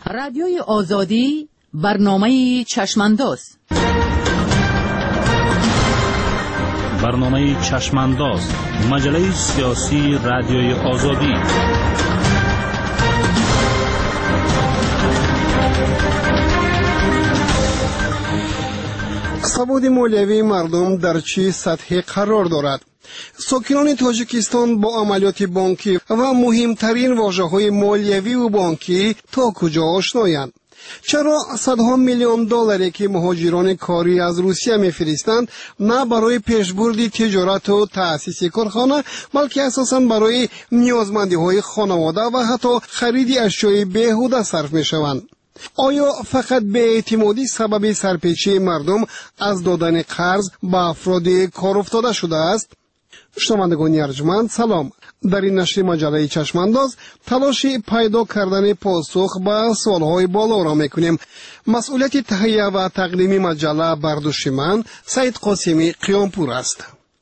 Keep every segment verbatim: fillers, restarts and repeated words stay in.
رادیوی آزادی برنامه چشمانداز. برنامه چشمانداز، مجله سیاسی رادیوی آزادی. ثبات مالیوی مردم در چه سطحی قرار دارد؟ ساکنان تاجیکستان با عملیات بانکی و مهمترین واژه‌های مالیوی و بانکی تا کجا آشنایند؟ چرا صدها میلیون دلاری که مهاجران کاری از روسیه میفرستند نه برای پیشبرد تجارت و تأسیس کارخانه، بلکه اساساً برای نیازمندی‌های خانواده و حتی خرید اشیاء بیهوده صرف می‌شوند؟ آیا فقط بی‌اعتمادی سبب سرپیچی مردم از دادن قرض به افراد کار افتاده شده است؟ شنوندگان ارجمند سلام. در این نشر مجله چشمانداز تلاش پیدا کردن پاسخ به سوالهای بالا را میکنیم. مسئولیت تهیه و تقدیم مجله بر دوش من سید قاسمی قیامپور است.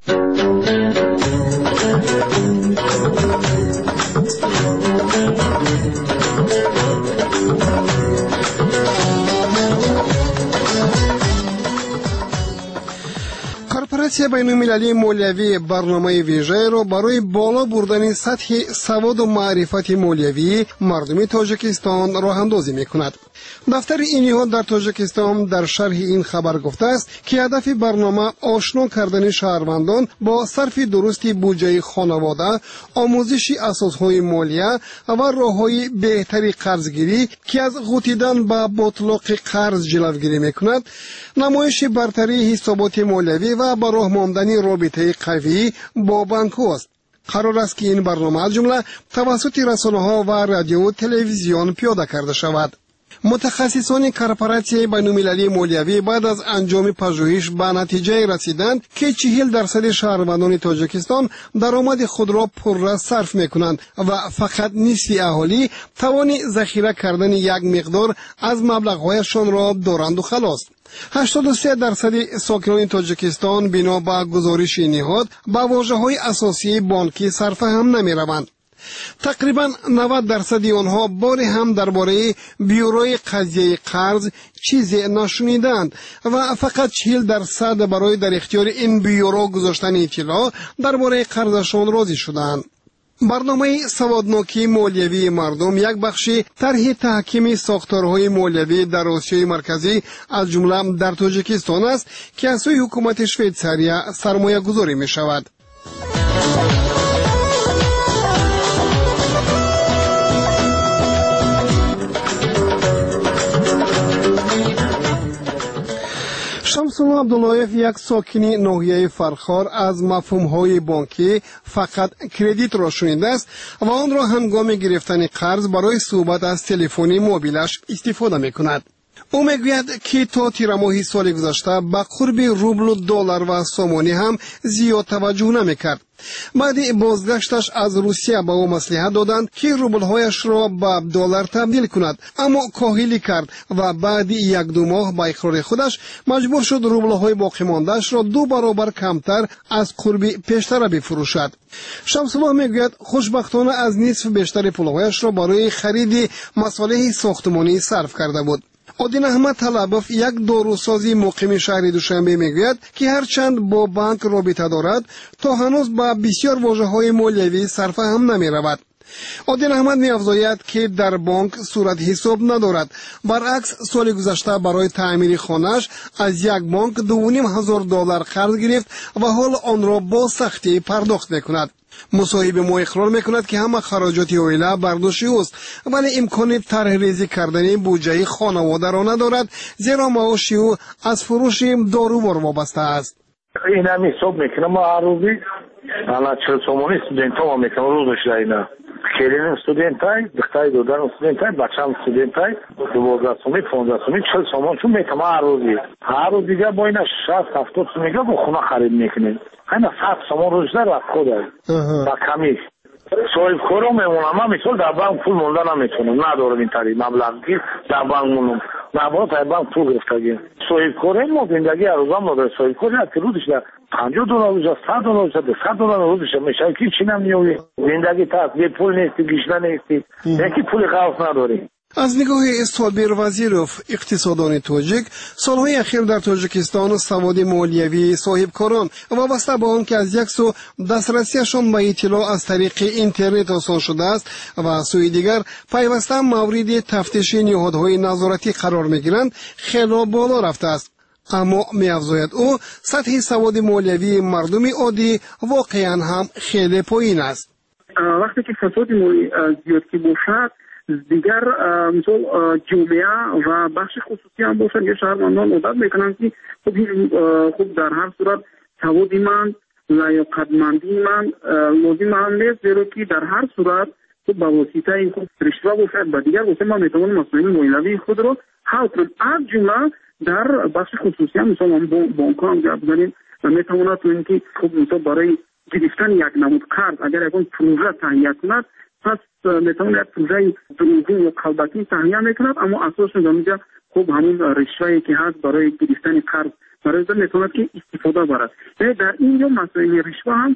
کورپوراسیون بین‌المللی مالیوی برنامه ویژه را برای بالا بردن سطح سواد و معرفت مالیوی مردم تاجیکستان راه اندازی می‌کند. دفتر اینها در تاجیکستان در شرح این خبر گفته است که هدف برنامه آشنا کردن شهروندان با صرف درستی بودجه خانواده، آموزش اساسهای مالیه و راه‌های بهتری قرضگیری که از غوطیدن به باطلاق قرض جلوگیری می‌کند، نمایش برتری حسابات مالیوی و به راه ماندن رابطه قوی با بانک‌ها است. قرار است که این برنامه از جمله توسط رسانه‌ها و رادیو و تلویزیون پیاده کرده شود. متخصصان کورپوراسیون بین‌المللی مالیوی بعد از انجام پژوهش به نتیجه رسیدند که چهل درصد شهروندان تاجیکستان درآمد خود را پررا صرف می‌کنند و فقط نصف اهالی توان ذخیره کردن یک مقدار از مبلغ‌هایشان را دارند و خلاص. هشتاد و سه درصد ساکنان تاجیکستان بنا به گزارش نهاد با واژه‌های اساسی بانکی صرف هم نمی‌روند. تقریبا نود درصد آنها باری هم درباره بیوروی قضیه قرض چیزی نشنیدند و فقط چهل درصد برای در اختیار این بیورو گذاشتن اطلاع درباره قرضشان راضی شدند. برنامه سوادناکی مالیوی مردم یک بخش طرح تحکیم ساختارهای مالیوی در آسیای مرکزی از جمله در تاجیکستان است که از سوی حکومت شویتزاری سرمایه گذاری می شود. شمسون عبداللهیف یک ساکنی ناحیه فرخار از مفهوم‌های بانکی فقط کردیت را شنیده است و آن را هنگام گرفتن قرض برای صحبت از تلفن موبیلش استفاده می‌کند. او میگوید که تا تیر ماه سال گذشته به قرب روبل و دلار و سومانی هم زیاد توجه نمی‌کرد. بعد بازگشتش از روسیه به او مصلحت دادند که روبل‌هایش را به دلار تبدیل کند، اما کاهلی کرد و بعد یک دو ماه با اقرار خودش مجبور شد روبل‌های باقی مانده‌اش را دو برابر کمتر از قرب پیشتر بفروشد. شمس الله میگوید خوشبختانه از نصف بیشتر پول‌هایش را برای خرید مصالح ساختمانی صرف کرده بود. عادل احمد طلبوف یک داروسازی مقیم شهر دوشنبه میگوید که هرچند با بانک رابطه دارد تا هنوز با بسیار واژه‌های مالیوی صرف هم نمی رود. عادل احمد می افزاید که در بانک صورت حساب ندارد. برعکس سال گذشته برای تعمیر خانه‌اش از یک بانک دو و نیم هزار دلار قرض گرفت و حال آن را با سختی پرداخت میکند. مصاحب ما اقرار میکند که همه خراجات عائله بر دوش اوست، ولی امکان طرح ریزی کردن بودجه خانواده را ندارد، زیرا معاش او از فروش دارووار وابسته است. این هم حساب میکنم ما هر روزی الان چهل سومانی استودنت ها میکنم روزش اینا کلین استودنت های دختری دودن استودنت های بچه هم استودنت های دوازده سومی پانزده سومی چهل سومان چون میکنم هر روزی هر روز دیگه با این شصت هفتاد سومی که با خونه خرید میکنیم همه صد سومان روز در وقت خود هست با کمی صاحب کارو میمونم من مثال در بانک پول مونده نمیتونم ندارم این طریق مبلغی در بانک مونم نباید در بانک پول گرفتگیم صاحب کاره ما زندگی هر روزم نداره صاحب کاری هست که روزش در پنجاه دلار روز صد دلار روز صد دلار روزش میشه که چی نمیوی زندگی تا به پول نیستی گشنه نیستی یکی پول خاص نداری از نگاه صابر وزیروف اقتصاددان تاجیک، سالهای اخیر در تاجیکستان سواد مالیوی صاحبکاران وابسته به آن که از یک سو دسترسیشان به اطلاع از طریق اینترنت آسان شده است و از سوی دیگر پیوسته مورد تفتیش نهادهای نظارتی قرار میگیرند خیلی بالا رفته است. اما می‌افزاید او سطح سواد مالیوی مردم عادی واقعا هم خیلی پایین است. وقتی که فساد مالی زیاد که باشد، دیگر مثل جامعه و بخش خصوصی هم باشد یا شهروندان عادت میکنند که خب خب در هر صورت سواد من لیاقتمندی من لازم هم نیست، زیرا که در هر صورت خب به واسطه این خب رشوه باشد و دیگر واسه ما میتوانیم مسائل مالیوی خود را حل کنیم. از جمله در بخش خصوصی هم مثلا بانک ها هم گپ زنیم و میتواند اینکه خب مثلا برای گرفتن یک نمود قرض اگر یکون پروژه تهیه کند، پس میتواند یک پروژه دروغین یا کلبکی تهیه میکند، اما اساسش در اینجا خب همون رشوه‌ای که هست برای گرفتن قرض برای این میتواند که استفاده برد. یعنی در اینجا مسائل رشوه هم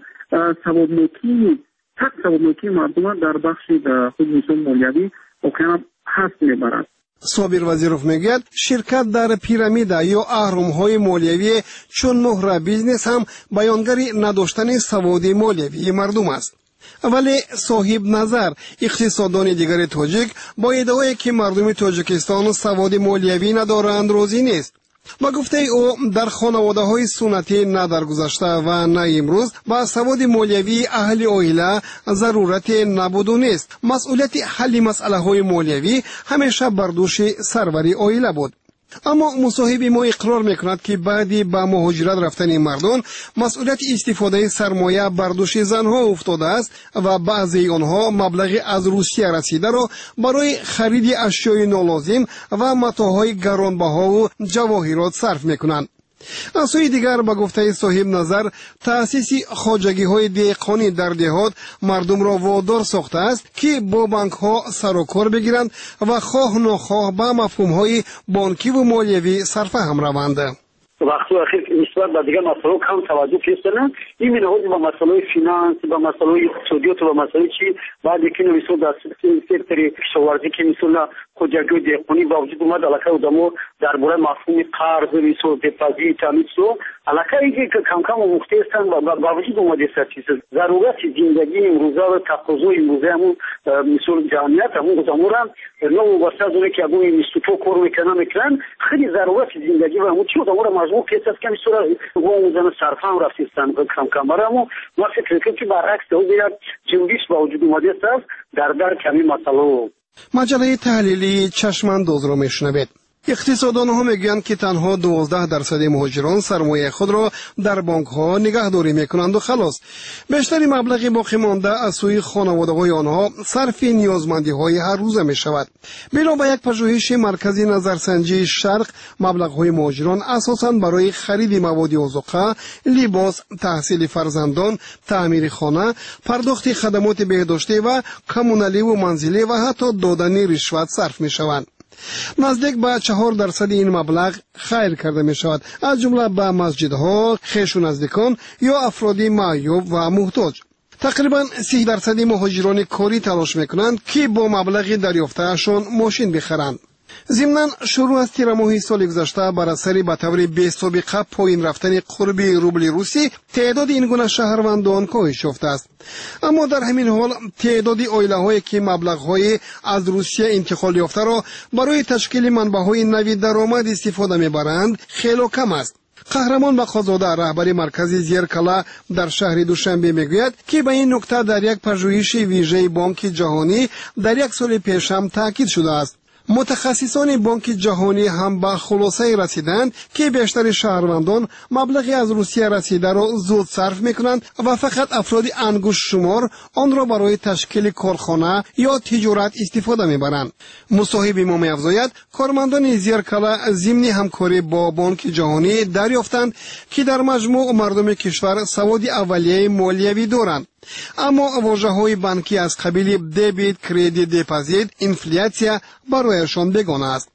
سوادناکی تک سوادناکی مردم در بخش خود مثلا مالیوی واقعا هست میبرد. صابر وزیروف میگوید شرکت در پیرامید یا اهرم‌های مالیوی چون مهر بیزنس هم بیانگری نداشتن سواد مالیوی مردم است. ولی صاحب نظر اقتصاددان دیگر تاجیک با ادعایی که مردم تاجیکستان سواد مالیوی ندارند راضی نیست. با گفته او در خانواده های سنتی نه در گذشته و نه امروز با سواد مالیوی اهل عائله ضرورت نبود و نیست. مسئولیت حل مسئله های مالیوی همیشه بر دوش سروری عائله بود. اما مصاحب ما اقرار میکند که بعدی با مهاجرت رفتن مردم مسئولیت استفاده سرمایه بر دوش زنها افتاده است و بعضی آنها مبلغ از روسیه رسیده را برای خرید اشیای نالازم و متاعهای گرانبها و جواهرات صرف میکنند. از سوی دیگر با گفته صاحب نظر تأسیس خواجگی های دهقانی در دهات مردم را وادار ساخته است که با بانک ها سر و کار بگیرند و خواه نخواه با مفهوم های بانکی و مالیوی صرفه هم روند. وقتی اخیر نسبت به دیگر مسائل کم توجه کردن، این منهاج با مسائل فینانس، با مسائل اقتصادیات و با مسائل چی بعد یکی نمیشه در سکتور کشاورزی که مثلا خودجوی دهقانی با وجود اومد علاقه ادمو درباره مفهوم قرض مثل دپازی تامین سو علاقه ای که کم کم مخته هستن و با وجود اومد است ضرورت زندگی امروزه و تقاضای امروزه همون مثل جمعیت همون گذامورا نو واسه از اون که ابو اینستیتو کار میکنن میکنن خیلی ضرورت زندگی و همون چی ادمورا مجبور کیسه است که مثل و اون صرف هم رفتن کم کم برامو ما فکر کنیم که برعکس دو دیگر جنبش با وجود اومد است در در کمی مسئله. مجله تحلیلی چشمانداز را میشنوید. اقتصاددان ها میگویند که تنها دوازده درصد مهاجران سرمایه خود را در بانک ها نگهداری میکنند و خلاص. بیشتری مبلغ باقی مانده از سوی خانواده های آنها صرف نیازمندی های هر روزه می شود. بنا به یک پژوهش مرکزی نظرسنجی شرق، مبلغ های مهاجران اساساً برای خرید مواد اوزقه، لباس، تحصیل فرزندان، تعمیر خانه، پرداخت خدمات بهداشتی و کمونالی و منزلی و حتی دادن رشوت صرف می شوند. نزدیک به چهار درصد این مبلغ خیر کرده می شود، از جمله به مسجدها، خویش و نزدیکان یا افرادی معیوب و محتاج. تقریبا سی درصد مهاجران کاری تلاش می کنند که با مبلغ دریافتهشان ماشین بخرند. ضمناً شروع از تیر ماه سال گذشته بر اثر به طور بی‌سابقه پایین رفتن قرب روبل روسی تعداد این گونه شهروندان کاهش یافته است. اما در همین حال تعداد عائله‌هایی که مبلغ‌های از روسیه انتقال یافته را برای تشکیل منبع‌های نوی درآمد استفاده می‌برند خیلی کم است. قهرمان بقازاده رهبر مرکز زیرکلا در شهر دوشنبه میگوید که به این نکته در یک پژوهش ویژه بانک جهانی در یک سال پیش هم تاکید شده است. متخصصان بانک جهانی هم به خلاصه رسیدند که بیشتر شهروندان مبلغی از روسیه رسیده را زود صرف میکنند و فقط افراد انگشت شمار آن را برای تشکیل کارخانه یا تجارت استفاده میبرند. مصاحب ما می‌افزاید کارمندان زیرکلا ضمن همکاری با بانک جهانی دریافتند که در مجموع مردم کشور سواد اولیه مالیوی دارند. اما واژه‌های بانکی از قبیل دبیت، کردیت، دپازیت، اینفلیاسیا برایشان بیگانه است.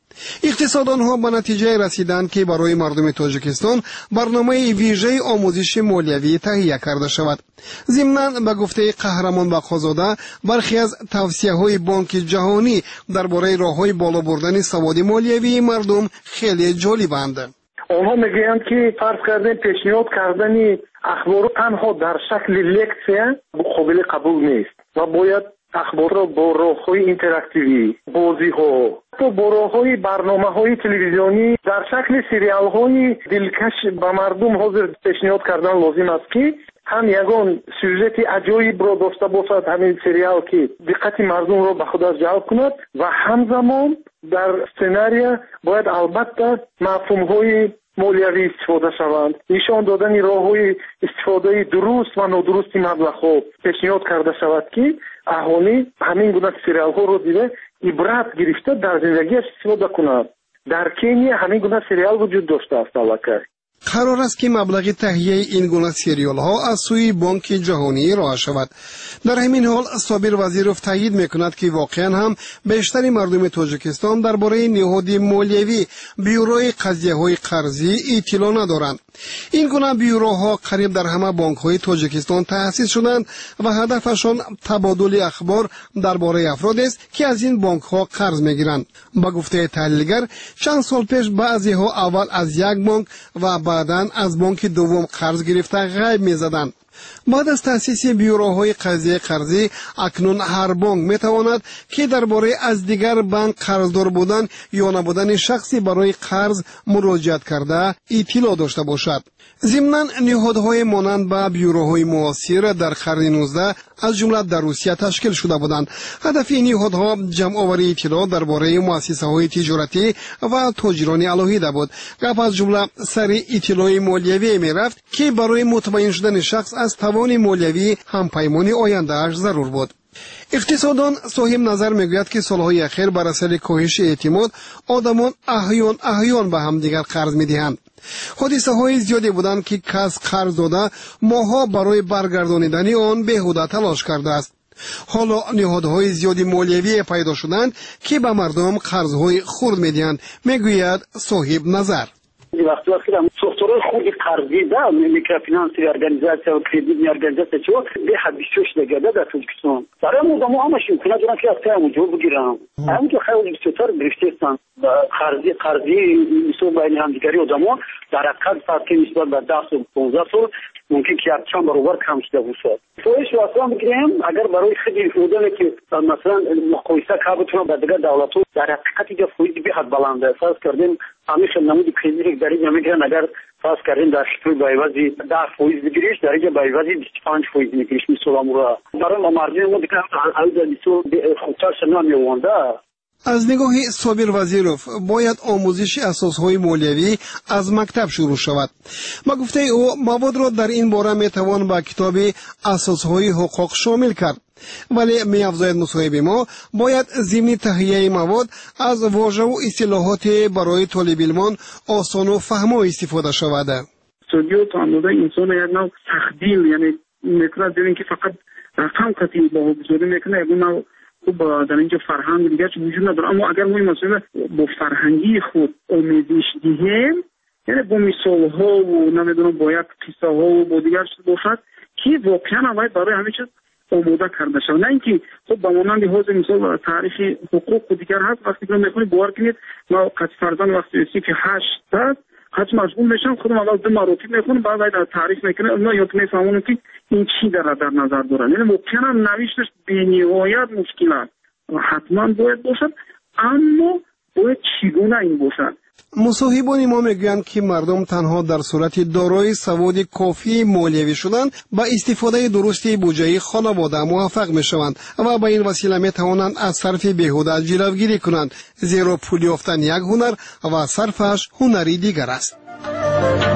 اقتصاددان ها به نتیجه رسیدند که برای مردم تاجیکستان برنامه ویژه آموزش مالیوی تهیه کرده شود. ضمناً به گفته قهرمان بقازاده برخی از توصیه های بانک جهانی درباره راههای بالا بردن سواد مالیوی مردم خیلی جالبند. آنها میگویند که فرض کردن پیشنهاد کردن اخبار تنها در شکل لکچر قابل قبول نیست و باید اخبار را با راه‌های اینتراکتیوی، بازی‌ها، تو با راه‌های برنامه‌های تلویزیونی در شکل سریال‌های دلکش به مردم حاضر پیشنهاد کردن لازم است که هم یگان سوژت عجایب را داشته باشد همین سریال که دقت مردم را به خودش جلب کند و همزمان در سناریو باید البته مفهوم‌های مالیوی استفاده شوند. نشان دادن راه‌های استفاده درست و نادرست مبلغ‌ها پیشنهاد کرده شود که اهالی همین گونه سریال‌ها رو دیده عبرت گرفته در زندگیش استفاده کنند. در کنیا همین گونه سریال وجود داشته است البته. قرار است که مبلغ تهیه این گونه سریال ها از سوی بانک جهانی ارائه شود. در همین حال صابر وزیروف تایید میکند که واقعا هم بیشتر مردم تاجیکستان درباره نهاد مالیوی بیوروی قضیه های قرضی اطلاع ندارند. این گونه بیوروها قریب در همه بانک های تاجیکستان تأسیس شدند و هدفشان تبادل اخبار درباره افراد است که از این بانک ها قرض میگیرند. با گفته تحلیلگر چند سال پیش بعضی ها اول از یک بانک و بعداً از بانک دوم قرض گرفته غیب می‌زدند. بعد از تأسیس بیوروهای قضیه قرضی اکنون هر بانک میتواند که درباره از دیگر بانک قرضدار بودن یا نبودن شخصی برای قرض مراجعت کرده اطلاع داشته باشد. ضمناً نهادهای مانند به بیوروهای معاصر در قرن نوزدهم از جمله در روسیه تشکیل شده بودند. هدف این نهادها جمع آوری اطلاع درباره مؤسسه‌های تجارتی و تاجران الهیده بود. گپ از جمله سر اطلاع مالیوی میرفت که برای مطمئن شدن شخص از توان مالیوی همپیمانی آینده‌اش ضرور بود. اقتصاددان صاحب نظر میگوید که سالهای اخیر بر اثر کاهش اعتماد آدمان احیان احیان به همدیگر قرض میدهند. حادثه های زیادی بودند که کس قرض داده ماها برای برگردانیدن آن بیهوده تلاش کرده است. حالا نهادهای زیادی مالیوی پیدا شدند که به مردم قرضهای خرد میدهند، میگوید صاحب نظر. وقتی وقتی هم سوختورهای خودی قرضی ده میکروفینانسی ارگانیزاسیا و کردیت ارگانیزاسیا چو به حد بیست و شش دگرده در تاجیکستان برای مردم همش امکانات دارن که از همونجا بگیرن. همون که خیلی بسیار گرفته‌اند قرضی قرضی میسو بین همدیگری آدما در حقیقت فرض که نسبت به ده سال پانزده سال ممکن که چند برابر کم شده باشه. فوش واسه میگیم اگر برای خیلی بودن که مثلا مقایسه کردن با دیگر دولت‌ها در حقیقت دیگه فویض به حد بلنده. فرض کردیم همیشه نمود کردی در اینجا میگن اگر فرض کردیم در شتوی بایوازی ده فویض بگیریش در اینجا بایوازی بیست و پنج فویض میگیریش مثلا مرا برای ما مردم ما دیگه از دیسو خودتاش نمیوانده. از نگاه صابر وزیروف باید آموزش اساسهای مالیوی از مکتب شروع شود. با گفته او مواد را در این باره میتوان با کتاب اساسهای حقوق شامل کرد، ولی می‌افزاید مصاحب ما باید ضمن تهیه مواد از واژه و اصطلاحات برای طالب علمان آسان و فهمای استفاده شود. استودیو تاندوده انسان یک نوع تخدیل یعنی میکنه دیدین که فقط رقم کتی با بزرگی میکنه یک نوع خب در اینجا فرهنگ دیگه چه وجود نداره. اما اگر ما مثلا با فرهنگی خود آمیزش دهیم یعنی با مثال ها و نمیدونم باید قصه ها و با دیگر چیز باشد که واقعا باید برای همه چیز آماده کرده شود. نه اینکه خب به مانند حوض مثال تعریف حقوق و دیگر هست وقتی که میخونید باور کنید ما قد فرزن وقتی رسید که هشت هست قد مشغول میشن خودم اول دو مراتب میخونم بعد باید تعریف میکنه اونا یا میفهمونن که این چی در در نظر دارن. یعنی ممکنه نوشتش بی‌نهایت مشکل است و حتما باید باشد، اما باید چگونه این باشد. مصاحبان ما میگویند که مردم تنها در صورت دارای سواد کافی مالیوی شدن با استفاده درستی بودجه خانواده موفق میشوند و با این وسیله میتوانند از صرف بیهوده جلوگیری کنند، زیرا پول یافتن یک هنر و صرفش هنری دیگر است.